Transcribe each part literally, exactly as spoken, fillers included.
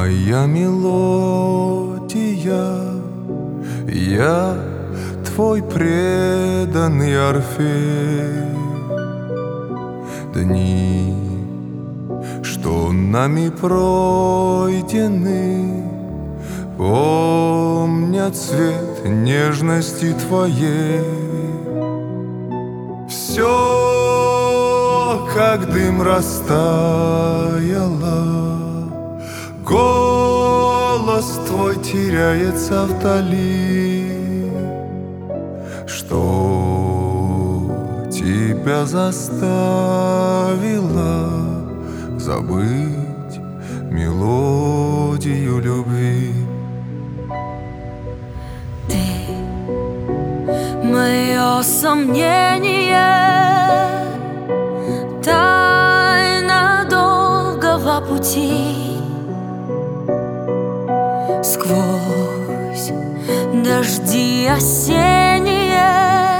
моя мелодия, я твой преданный Орфей. Дни, что нами пройдены, помнят цвет нежности твоей. Все, как дым, растаяло, голос твой теряется вдали. Что тебя заставило забыть мелодию любви? Ты — мое сомнение, тайна долгого пути. Сквозь дожди осенние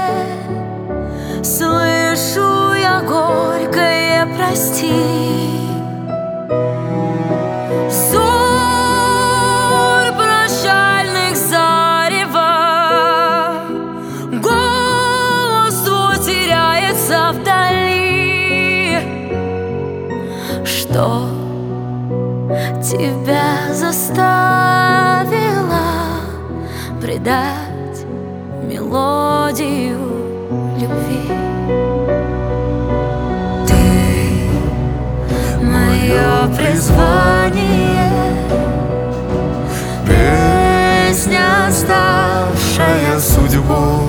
слышу я горькое прости. Зорь прощальных зарева, голос твой теряется вдали. Что тебя заставило предать мелодию любви? Ты — мое призвание, Песня, ставшая судьбой.